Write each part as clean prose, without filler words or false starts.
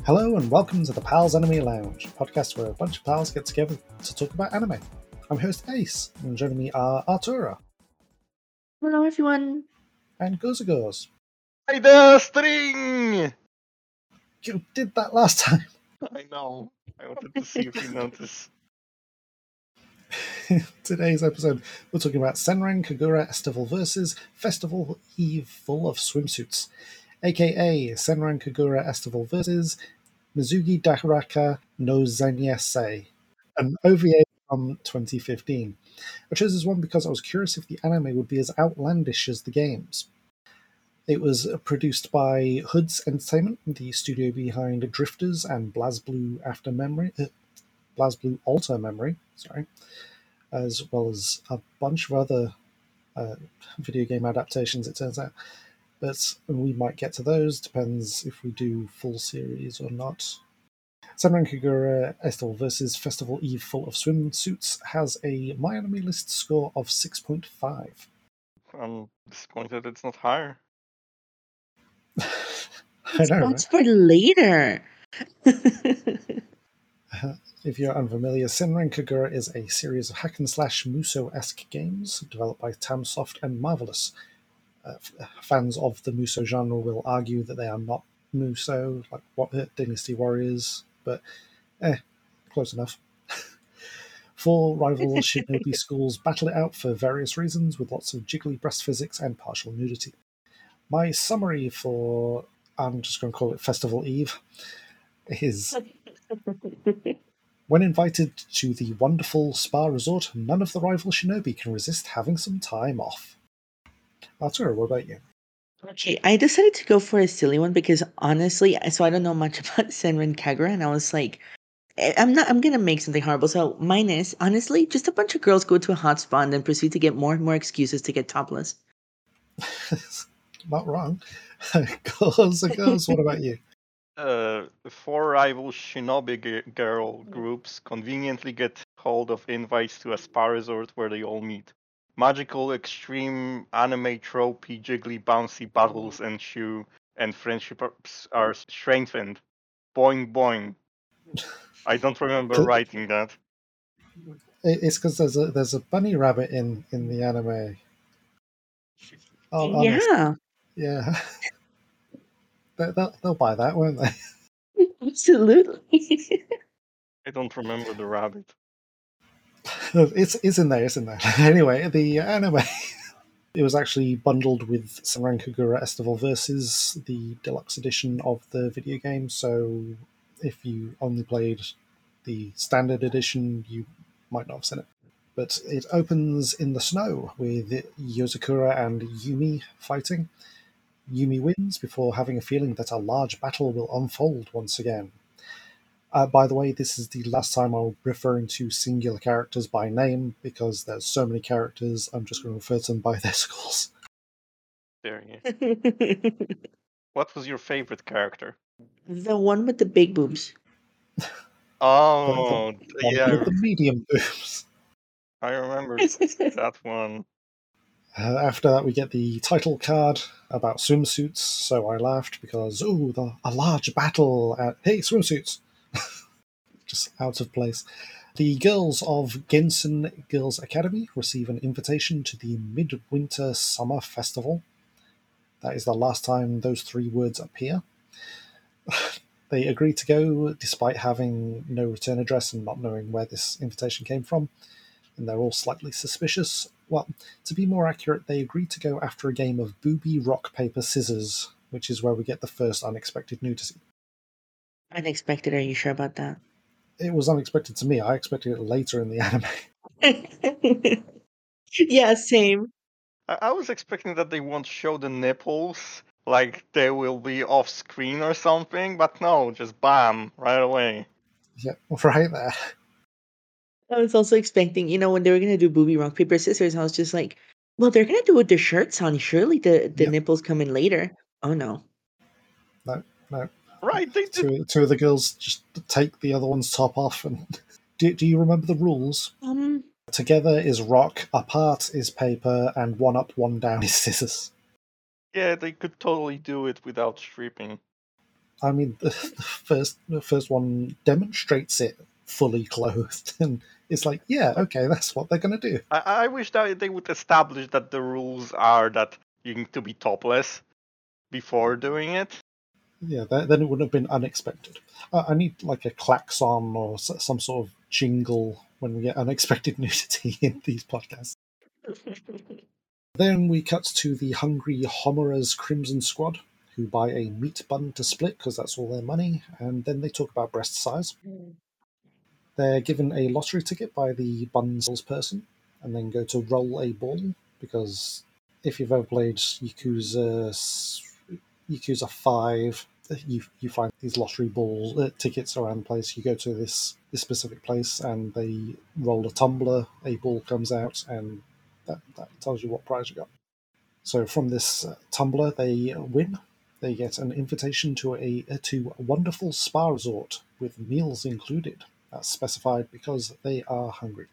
Hello and welcome to the Pals Anime Lounge, a podcast where a bunch of pals get together to talk about anime. I'm host Ace, and joining me are Artura Hello, everyone. and Gozagos. Hey there, string! You did that last time. I know. I wanted to see if you notice. Today's episode, we're talking about Senran Kagura Estival vs. Festival Eve Full of Swimsuits, aka Senran Kagura Estival vs. Mizugi Dairaka no Zenyesei, an OVA from 2015. I chose this one because I was curious if the anime would be as outlandish as the games. It was produced by Hoods Entertainment, the studio behind Drifters and BlazBlue BlazBlue Alter Memory, as well as a bunch of other video game adaptations, it turns out. But we might get to those, depends if we do full series or not. Senran Kagura Estival vs. Festival Eve Full of Swimsuits has a MyAnimeList score of 6.5. I'm disappointed it's not higher. I know, That's for later. If you're unfamiliar, Senran Kagura is a series of hack-and-slash Muso-esque games developed by Tamsoft and Marvelous. Fans of the Muso genre will argue that they are not Muso, like Dynasty Warriors, but close enough. Four rival shinobi schools battle it out for various reasons, with lots of jiggly breast physics and partial nudity. My summary for, I'm just going to call it Festival Eve, is when invited to the wonderful spa resort, none of the rival shinobi can resist having some time off. Arturo, what about you? Okay, I decided to go for a silly one because honestly, so I don't know much about Senran Kagura, and I was like, I'm gonna make something horrible. So mine is honestly just a bunch of girls go to a hot spa and then proceed to get more and more excuses to get topless. Not wrong. Girls, what about you? Four rival shinobi girl groups conveniently get hold of invites to a spa resort where they all meet. Magical, extreme, anime tropey, jiggly, bouncy battles ensue, and friendships are strengthened. Boing boing. I don't remember writing that. It's because there's a bunny rabbit in the anime. Oh, honest. Yeah, Yeah. They'll buy that, won't they? absolutely. I don't remember the rabbit. It's in there. Anyway, the anime. It was actually bundled with Senran Kagura Estival Versus, the deluxe edition of the video game. So if you only played the standard edition, you might not have seen it. But it opens in the snow with Yozakura and Yumi fighting. Yumi wins before having a feeling that a large battle will unfold once again. By the way, this is the last time I'm referring to singular characters by name because there's so many characters, I'm just going to refer to them by their schools. There you. What was your favorite character? The one with the big boobs. Oh, yeah, With the medium boobs. I remember that one. After that, we get the title card about swimsuits, so I laughed because, a large battle at, hey, swimsuits! Just out of place. The girls of Gensen Girls Academy receive an invitation to the Midwinter Summer Festival. That is the last time those three words appear. They agree to go despite having no return address and not knowing where this invitation came from, and they're all slightly suspicious. Well, to be more accurate, they agree to go after a game of booby rock paper scissors, which is where we get the first unexpected nudity. Unexpected. Are you sure about that? It was unexpected to me. I expected it later in the anime. Yeah, same. I was expecting that they won't show the nipples, like they will be off screen or something, but no, just bam, right away. Yeah, right there. I was also expecting, when they were gonna do booby rock paper scissors, I was just like, well, they're gonna do it with their shirts on. Surely the Yep. nipples come in later. Oh no. No. Right, they did. Two of the girls just take the other one's top off. And do you remember the rules? Together is rock, apart is paper, and one up, one down is scissors. Yeah, they could totally do it without stripping. I mean, the first one demonstrates it fully clothed, and it's like, yeah, okay, that's what they're going to do. I wish that they would establish that the rules are that you need to be topless before doing it. Yeah, then it wouldn't have been unexpected. I need like a klaxon or some sort of jingle when we get unexpected nudity in these podcasts. Then we cut to the hungry Homera's Crimson Squad, who buy a meat bun to split because that's all their money, and then they talk about breast size. They're given a lottery ticket by the bun salesperson, and then go to roll a ball, because if you've ever played Yakuza 5, you find these lottery ball tickets around the place. You go to this specific place, and they roll a tumbler, a ball comes out, and that tells you what prize you got. So from this tumbler, they win. They get an invitation to a wonderful spa resort with meals included. That's specified because they are hungry.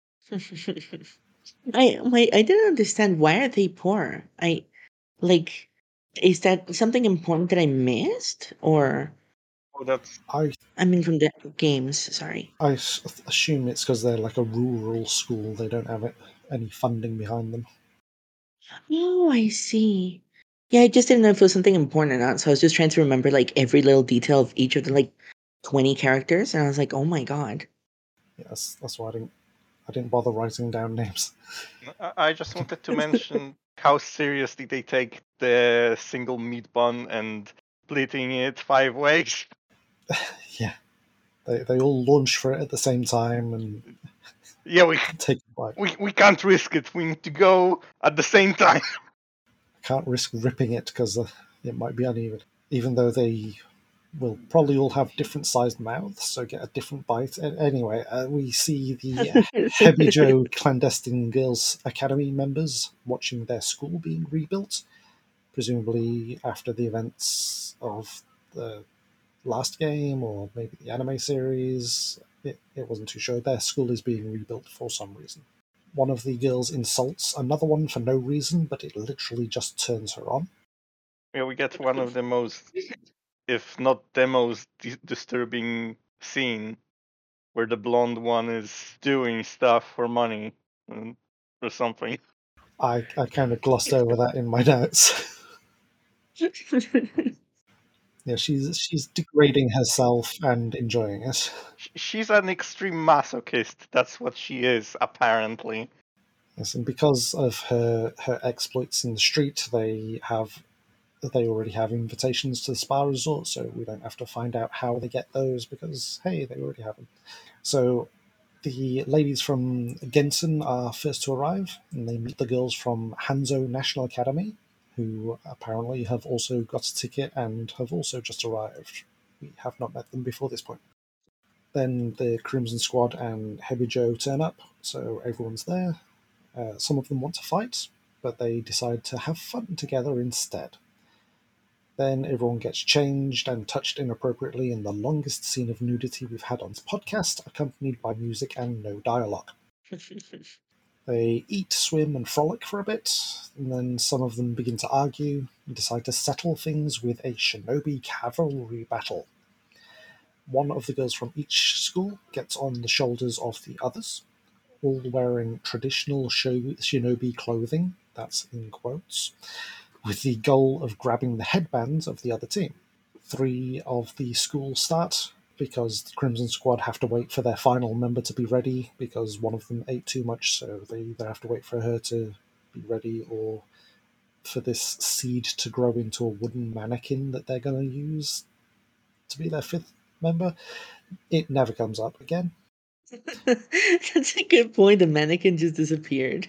I didn't understand, why are they poor? Like, is that something important that I missed? Or Oh, that's I mean from the games, sorry. I assume it's because they're like a rural school. They don't have any funding behind them. Oh, I see. Yeah, I just didn't know if it was something important or not. So I was just trying to remember like every little detail of each of the like 20 characters, and I was like, oh my god. Yeah, that's why I didn't bother writing down names. I just wanted to mention how seriously they take the single meat bun and splitting it 5 ways. Yeah, they all launch for it at the same time and Yeah, we take a bite. we can't risk it. We need to go at the same time. I can't risk ripping it because it might be uneven. Even though they will probably all have different sized mouths, so get a different bite. Anyway, we see the Hebijo Clandestine Girls Academy members watching their school being rebuilt, presumably after the events of the last game or maybe the anime series. It wasn't too sure. Their school is being rebuilt for some reason. One of the girls insults another one for no reason, but it literally just turns her on. Yeah, we get one of the most, if not the most disturbing scene, where the blonde one is doing stuff for money or something. I kind of glossed over that in my notes. Yeah, she's degrading herself and enjoying it. She's an extreme masochist. That's what she is, apparently. Yes, and because of her exploits in the street, they already have invitations to the spa resort, so we don't have to find out how they get those because hey, they already have them. So the ladies from Gensen are first to arrive, and they meet the girls from Hanzo National Academy, who apparently have also got a ticket and have also just arrived. We have not met them before this point. Then the Crimson Squad and Hebijo turn up, so everyone's there. Some of them want to fight, but they decide to have fun together instead. Then everyone gets changed and touched inappropriately in the longest scene of nudity we've had on this podcast, accompanied by music and no dialogue. They eat, swim, and frolic for a bit, and then some of them begin to argue and decide to settle things with a shinobi cavalry battle. One of the girls from each school gets on the shoulders of the others, all wearing traditional shinobi clothing, that's in quotes, with the goal of grabbing the headbands of the other team. 3 of the school start because the Crimson Squad have to wait for their final member to be ready because one of them ate too much, so they either have to wait for her to be ready or for this seed to grow into a wooden mannequin that they're going to use to be their 5th member. It never comes up again. That's a good point. The mannequin just disappeared.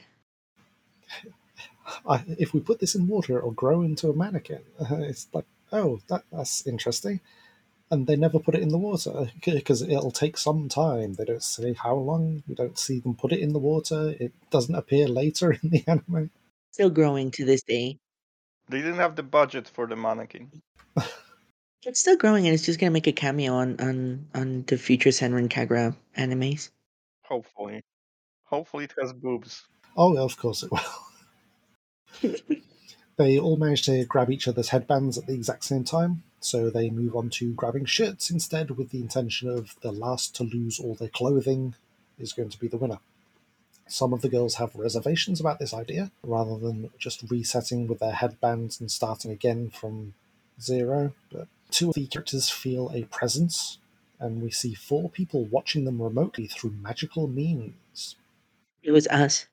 If we put this in water, it'll grow into a mannequin. It's like, oh, that's interesting. And they never put it in the water because it'll take some time. They don't say how long. We don't see them put it in the water. It doesn't appear later in the anime. Still growing to this day. They didn't have the budget for the mannequin. It's still growing, and it's just gonna make a cameo on the future Senran Kagura animes. Hopefully. Hopefully it has boobs. Oh, of course it will. They all manage to grab each other's headbands at the exact same time. So they move on to grabbing shirts instead, with the intention of the last to lose all their clothing is going to be the winner. Some of the girls have reservations about this idea, rather than just resetting with their headbands and starting again from zero. But two of the characters feel a presence, and we see 4 people watching them remotely through magical means. It was us.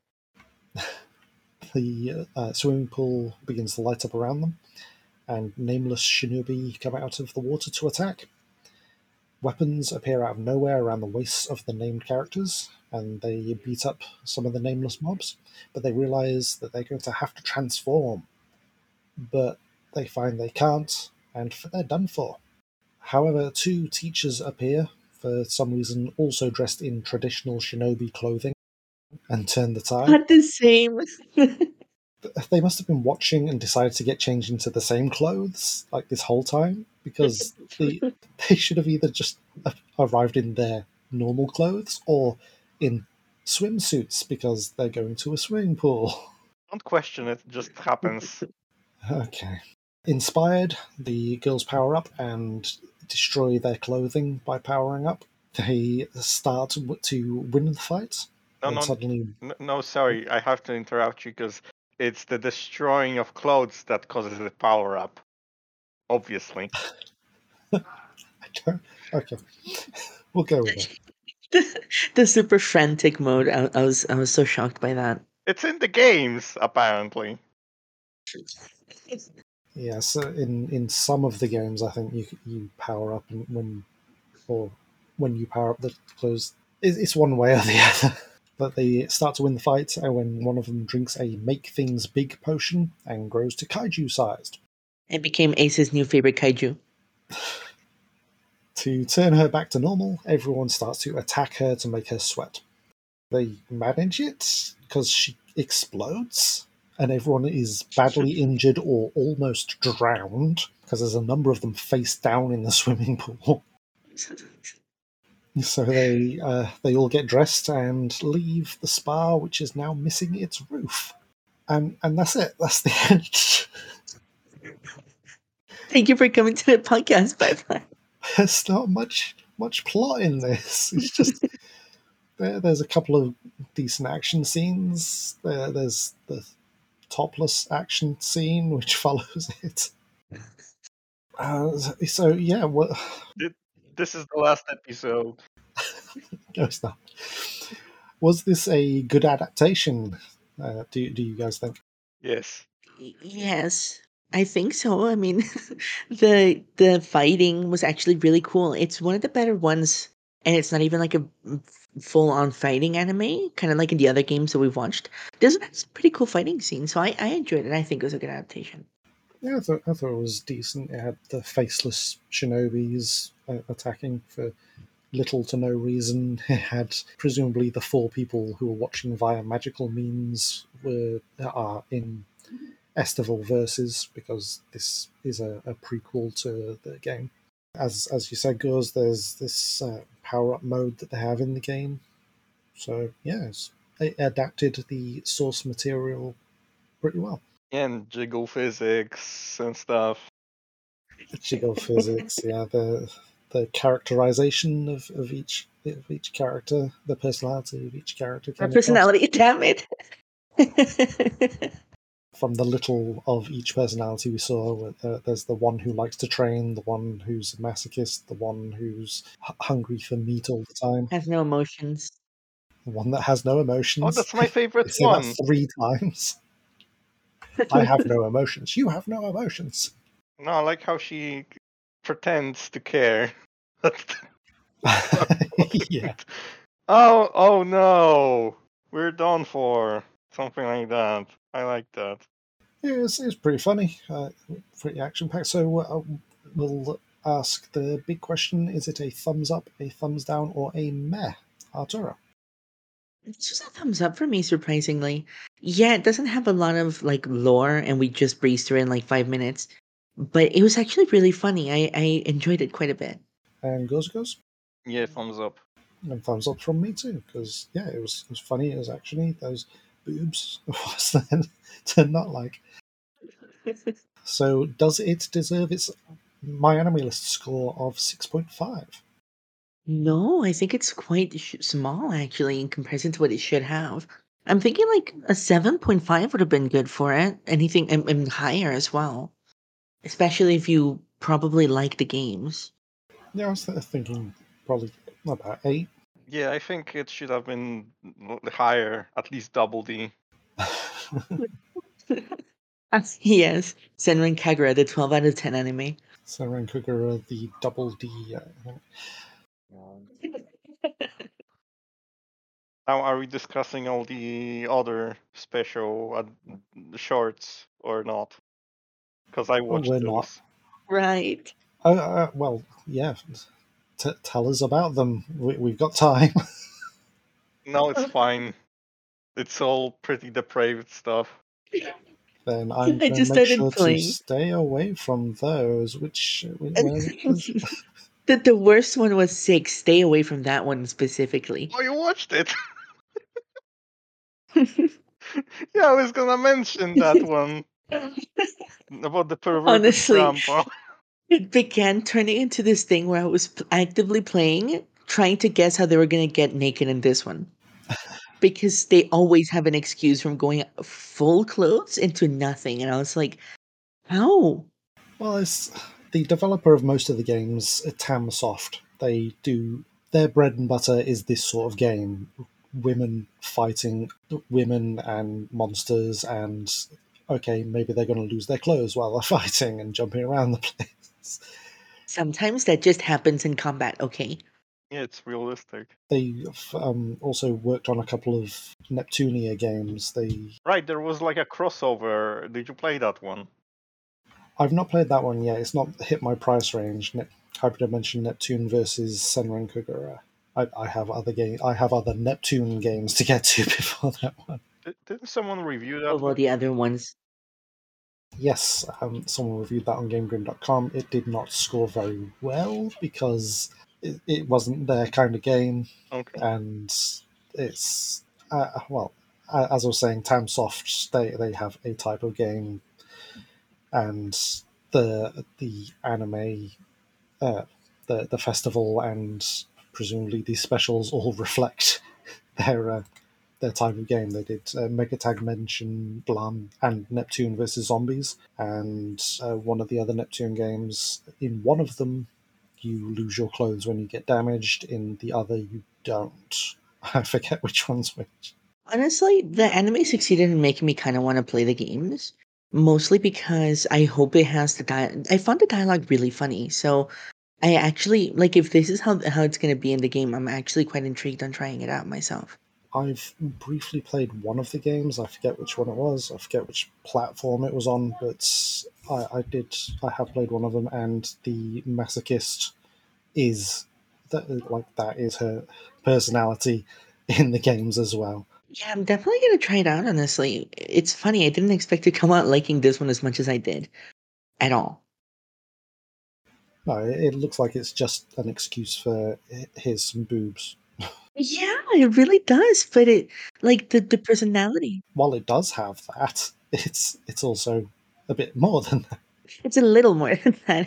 The swimming pool begins to light up around them, and nameless shinobi come out of the water to attack. Weapons appear out of nowhere around the waists of the named characters, and they beat up some of the nameless mobs, but they realize that they're going to have to transform. But they find they can't, and they're done for. However, 2 teachers appear, for some reason also dressed in traditional shinobi clothing, and turn the tide. Not the same. They must have been watching and decided to get changed into the same clothes like this whole time, because they should have either just arrived in their normal clothes or in swimsuits, because they're going to a swimming pool. Don't question it, just happens. Okay. Inspired, the girls power up and destroy their clothing by powering up. They start to win the fight. No, Suddenly, no, sorry, I have to interrupt you because it's the destroying of clothes that causes the power up. Obviously. okay, we'll go with it. The super frantic mode. I was so shocked by that. It's in the games, apparently. Yeah, so in some of the games, I think you power up when you power up the clothes. It's one way or the other. But they start to win the fight, and when one of them drinks a make things big potion and grows to kaiju sized. It became Ace's new favorite kaiju. To turn her back to normal, everyone starts to attack her to make her sweat. They manage it because she explodes, and everyone is badly injured or almost drowned, because there's a number of them face down in the swimming pool. So they all get dressed and leave the spa, which is now missing its roof. And that's it. That's the end. Thank you for coming to the podcast. Bye-bye. There's not much plot in this. It's just there's a couple of decent action scenes. There's the topless action scene which follows it. So yeah, This is the last episode. No, it's not. Was this a good adaptation? Do you guys think? Yes. Yes, I think so. I mean, the fighting was actually really cool. It's one of the better ones, and it's not even like a full on fighting anime, kind of like in the other games that we've watched. There's a pretty cool fighting scene, so I enjoyed it. I think it was a good adaptation. Yeah, I thought it was decent. It had the faceless shinobis attacking for little to no reason. It had presumably the 4 people who were watching via magical means are in Estival Verses, because this is a prequel to the game. As you said, Guz, there's this power up mode that they have in the game. So yes, they adapted the source material pretty well. And jiggle physics and stuff. Jiggle physics, yeah, the characterization of each character, the personality of each character. My personality, damn it. From the little of each personality we saw, there's the one who likes to train, the one who's a masochist, the one who's hungry for meat all the time, Has no emotions. the one that has no emotions. Oh, that's my favorite Say one. that 3 times. I have no emotions. You have no emotions. No, I like how she pretends to care. Yeah. Oh no, we're done for. Something like that. I like that. Yeah, it's pretty funny, pretty action-packed. So we'll ask the big question: is it a thumbs up, a thumbs down, or a meh, Arturo? It's just a thumbs up for me, surprisingly. Yeah, it doesn't have a lot of like lore, and we just breezed through it in like 5 minutes. But it was actually really funny. I enjoyed it quite a bit. And goes. Yeah, thumbs up. And thumbs up from me too, because yeah, it was funny. It was actually those boobs was then to not like. So does it deserve its my enemy list score of 6.5. No, I think it's quite small actually in comparison to what it should have. I'm thinking like a 7.5 would have been good for it. Anything and higher as well, especially if you probably like the games. Yeah, I was thinking probably about 8. Yeah, I think it should have been higher, at least double D. Yes, Senran Kagura, the 12 out of 10 anime. Senran Kagura, the double D. Now, are we discussing all the other special shorts or not? Because I watched We're not. those. Right. Well, yeah. Tell us about them. We've got time. No, it's fine. It's all pretty depraved stuff. Then I'm I going to just make started sure to playing. stay away from those. Which The worst one was 6. Stay away from that one specifically. Oh, you watched it? Yeah, I was gonna mention that one about the perverted Honestly, grandpa. it began turning into this thing where I was actively playing, trying to guess how they were going to get naked in this one. Because they always have an excuse from going full clothes into nothing. And I was like, how? Well, it's the developer of most of the games, Tamsoft. They do their bread and butter is this sort of game: women fighting women and monsters, and okay, maybe they're going to lose their clothes while they're fighting and jumping around the place. Sometimes that just happens in combat, okay? Yeah, it's realistic. They've also worked on a couple of Neptunia games. Right, there was like a crossover. Did you play that one? I've not played that one yet. It's not hit my price range. Hyperdimension Neptune versus Senran Kagura. I have other I have other Neptune games to get to before that one. Didn't someone review that Over one? the other ones. Yes, someone reviewed that on GameGrim.com. It did not score very well because it wasn't their kind of game, Okay. and it's well, as I was saying, Tamsoft they have a type of game, and the anime, uh, the festival, and presumably these specials all reflect their type of game. They did Mega Tag Mention, Blam, and Neptune versus Zombies, and one of the other Neptune games. In one of them, you lose your clothes when you get damaged. In the other, you don't. I forget which one's which. Honestly, the anime succeeded in making me kind of want to play the games, mostly because I hope it has I found the dialogue really funny, so I actually like if this is how it's going to be in the game. I'm actually quite intrigued on trying it out myself. I've briefly played one of the games. I forget which one it was. I forget which platform it was on, but I did. I have played one of them, and the masochist is that is her personality in the games as well. Yeah, I'm definitely going to try it out. Honestly, it's funny. I didn't expect to come out liking this one as much as I did at all. No, it looks like it's just an excuse for here's some boobs. Yeah, it really does. But it like the personality. While it does have that, it's also a bit more than that. It's a little more than that.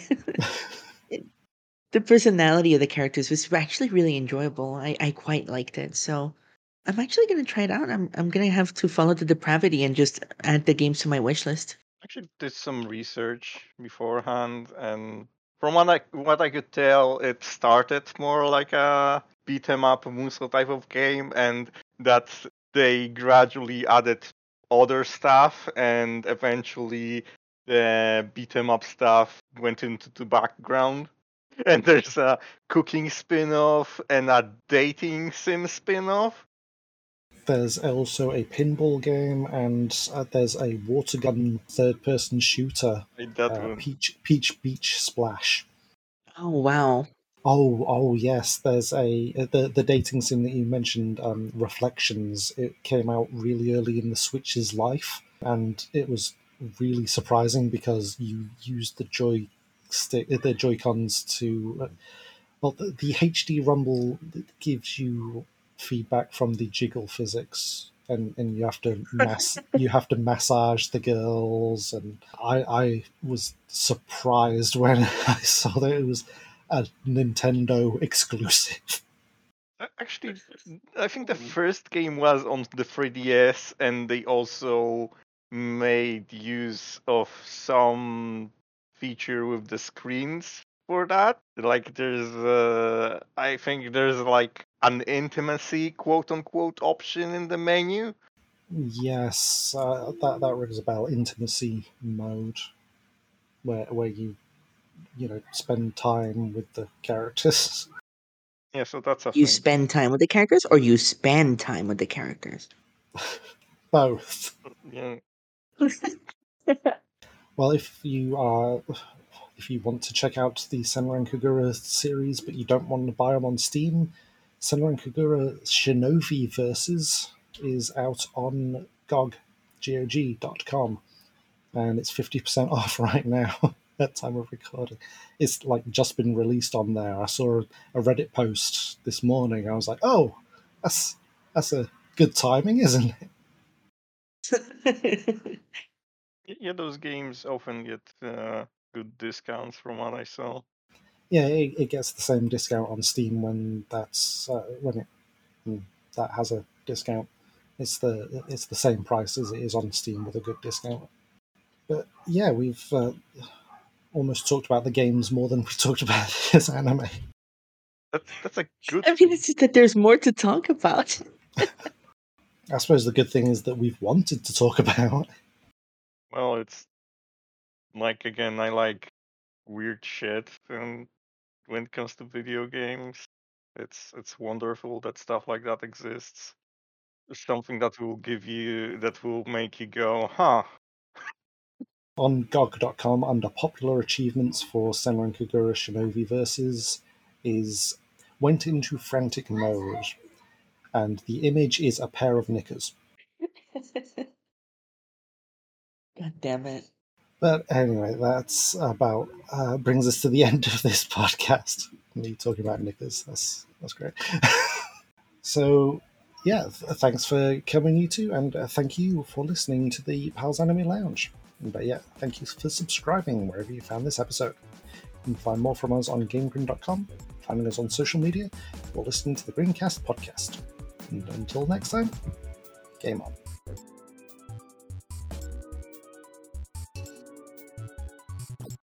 The personality of the characters was actually really enjoyable. I quite liked it. So I'm actually gonna try it out. I'm gonna have to follow the depravity and just add the games to my wish list. Actually, did some research beforehand, and from what I could tell, it started more like a beat 'em up Musou type of game, and that they gradually added other stuff, and eventually the beat 'em up stuff went into the background. And there's a cooking spin-off and a dating sim spin-off. There's also a pinball game, and there's a water gun third-person shooter, Like that one. Peach Beach Splash. Oh wow. Oh yes. There's the dating sim that you mentioned, Reflections. It came out really early in the Switch's life, and it was really surprising because you used the Joy Cons to well, the HD Rumble gives you feedback from the jiggle physics and you have to massage the girls, and I was surprised when I saw that it was a Nintendo exclusive. Actually, I think the first game was on the 3DS, and they also made use of some feature with the screens for that. Like, I think there's like an intimacy quote unquote option in the menu. Yes, that rings a bell. Intimacy mode, where you spend time with the characters. Yeah, so that's a You thing. spend time with the characters, or you spend time with the characters? Both. Yeah. Well, if you want to check out the Senran Kagura series, but you don't want to buy them on Steam, Senran Kagura Shinobi Versus is out on GOG.com, and it's 50% off right now at time of recording. It's like just been released on there. I saw a Reddit post this morning. I was like, oh, that's a good timing, isn't it? Yeah, those games often get good discounts from what I saw. Yeah, it gets the same discount on Steam when that's that has a discount. It's the same price as it is on Steam with a good discount. But yeah, we've almost talked about the games more than we talked about this anime. That's a good I mean, thing. it's just that there's more to talk about. I suppose the good thing is that we've wanted to talk about. Well, it's like, again, I like weird shit, and when it comes to video games, it's wonderful that stuff like that exists. Something that will make you go, huh. On GOG.com, under popular achievements for Senran Kagura Shinobi Versus, is went into frantic mode, and the image is a pair of knickers. God damn it. But anyway, that's about brings us to the end of this podcast. Me talking about knickers. That's great. So, yeah, thanks for coming, you two, and thank you for listening to the Pals Anime Lounge. But yeah, thank you for subscribing wherever you found this episode. You can find more from us on GameGrin.com, finding us on social media, or listening to the Greencast podcast. And until next time, game on.